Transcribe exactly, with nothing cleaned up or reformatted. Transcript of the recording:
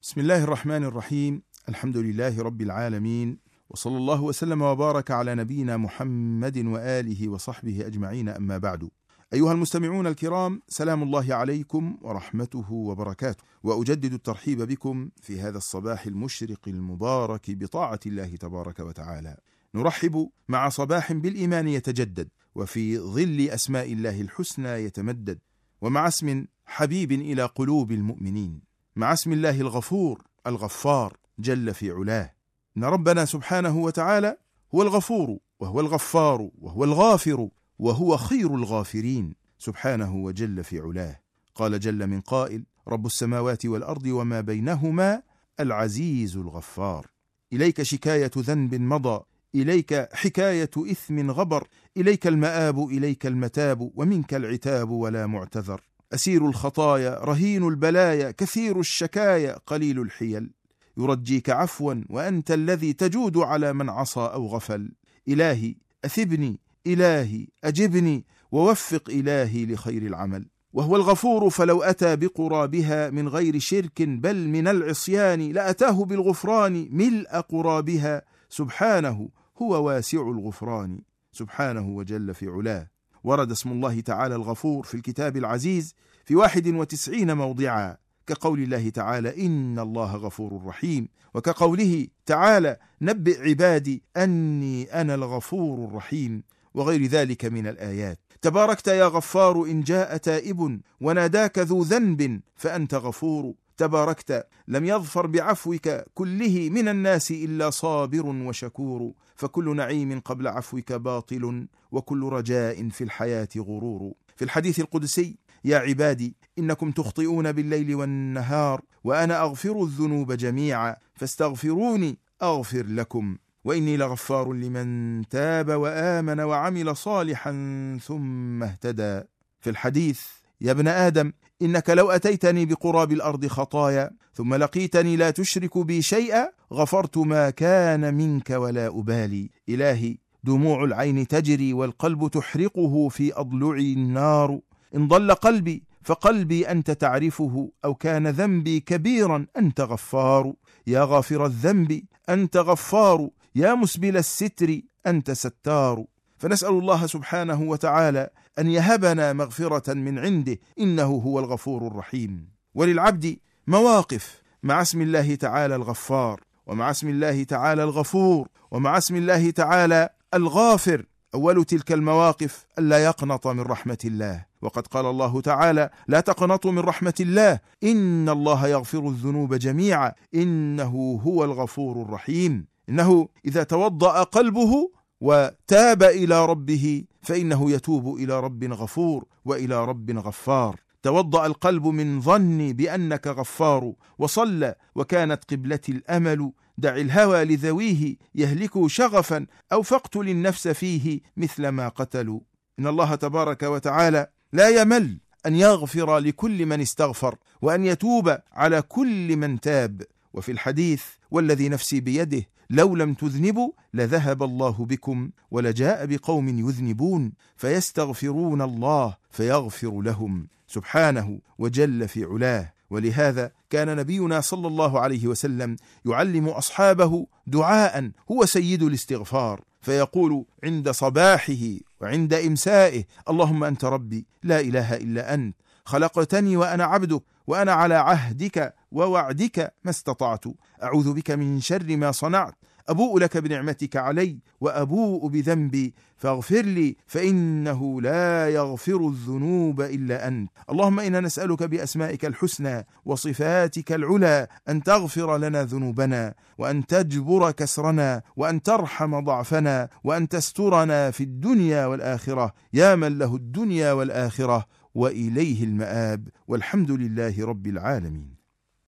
بسم الله الرحمن الرحيم. الحمد لله رب العالمين، وصلى الله وسلم وبارك على نبينا محمد وآله وصحبه أجمعين، أما بعد. أيها المستمعون الكرام، سلام الله عليكم ورحمته وبركاته، وأجدد الترحيب بكم في هذا الصباح المشرق المبارك بطاعة الله تبارك وتعالى. نرحب مع صباح بالإيمان يتجدد، وفي ظل أسماء الله الحسنى يتمدد، ومع اسم حبيب إلى قلوب المؤمنين، مع اسم الله الغفور الغفار جل في علاه. إن ربنا سبحانه وتعالى هو الغفور وهو الغفار وهو الغافر وهو خير الغافرين سبحانه وجل في علاه. قال جل من قائل: رب السماوات والأرض وما بينهما العزيز الغفار. إليك شكاية ذنب مضى، إليك حكاية إثم غبر، إليك المآب إليك المتاب، ومنك العتاب ولا معتذر. أسير الخطايا رهين البلايا، كثير الشكايا قليل الحيل، يرجيك عفوا وأنت الذي تجود على من عصى أو غفل. إلهي أثبني، إلهي أجبني، ووفق إلهي لخير العمل. وهو الغفور، فلو أتى بقرابها من غير شرك بل من العصيان لأتاه بالغفران ملء قرابها. سبحانه هو واسع الغفران سبحانه وجل في علاه. ورد اسم الله تعالى الغفور في الكتاب العزيز في واحد وتسعين موضعا، كقول الله تعالى: إن الله غفور رحيم، وكقوله تعالى: نبئ عبادي أني أنا الغفور الرحيم، وغير ذلك من الآيات. تباركت يا غفار إن جاء تائب وناداك ذو ذنب فأنت غفور. تباركت لم يظفر بعفوك كله من الناس إلا صابر وشكور، فكل نعيم قبل عفوك باطل، وكل رجاء في الحياة غرور. في الحديث القدسي: يا عبادي إنكم تخطئون بالليل والنهار وأنا أغفر الذنوب جميعا فاستغفروني أغفر لكم، وإني لغفار لمن تاب وآمن وعمل صالحا ثم اهتدى. في الحديث: يا ابن آدم إنك لو أتيتني بقراب الأرض خطايا ثم لقيتني لا تشرك بي شيئا غفرت ما كان منك ولا أبالي. إلهي دموع العين تجري والقلب تحرقه في أضلعي النار، إن ضل قلبي فقلبي أنت تعرفه، أو كان ذنبي كبيرا أنت غفار. يا غافر الذنب أنت غفار، يا مسبل الستر أنت ستار. فنسأل الله سبحانه وتعالى أن يهبنا مغفرة من عنده، إنه هو الغفور الرحيم. وللعبد مواقف مع اسم الله تعالى الغفار، ومع اسم الله تعالى الغفور، ومع اسم الله تعالى الغافر. أول تلك المواقف ألا يقنط من رحمة الله، وقد قال الله تعالى: لا تقنطوا من رحمة الله إن الله يغفر الذنوب جميعا إنه هو الغفور الرحيم. إنه إذا توضأ قلبه وتاب إلى ربه فإنه يتوب إلى رب غفور وإلى رب غفار. توضأ القلب من ظن بأنك غفار، وصلى وكانت قبلتي الأمل، دع الهوى لذويه يهلكوا شغفا، أو فاقتل النفس فيه مثل ما قتلوا. إن الله تبارك وتعالى لا يمل أن يغفر لكل من استغفر، وأن يتوب على كل من تاب. وفي الحديث: والذي نفسي بيده لو لم تذنبوا لذهب الله بكم ولجاء بقوم يذنبون فيستغفرون الله فيغفر لهم سبحانه وجل في علاه. ولهذا كان نبينا صلى الله عليه وسلم يعلم أصحابه دعاء هو سيد الاستغفار، فيقول عند صباحه وعند إمسائه: اللهم أنت ربي لا إله إلا أنت، خلقتني وأنا عبدك، وأنا على عهدك ووعدك ما استطعت، أعوذ بك من شر ما صنعت، أبوء لك بنعمتك علي وأبوء بذنبي فاغفر لي فإنه لا يغفر الذنوب إلا أنت. اللهم إنا نسألك بأسمائك الحسنى وصفاتك العلى أن تغفر لنا ذنوبنا، وأن تجبر كسرنا، وأن ترحم ضعفنا، وأن تسترنا في الدنيا والآخرة، يا من له الدنيا والآخرة وإليه المآب، والحمد لله رب العالمين.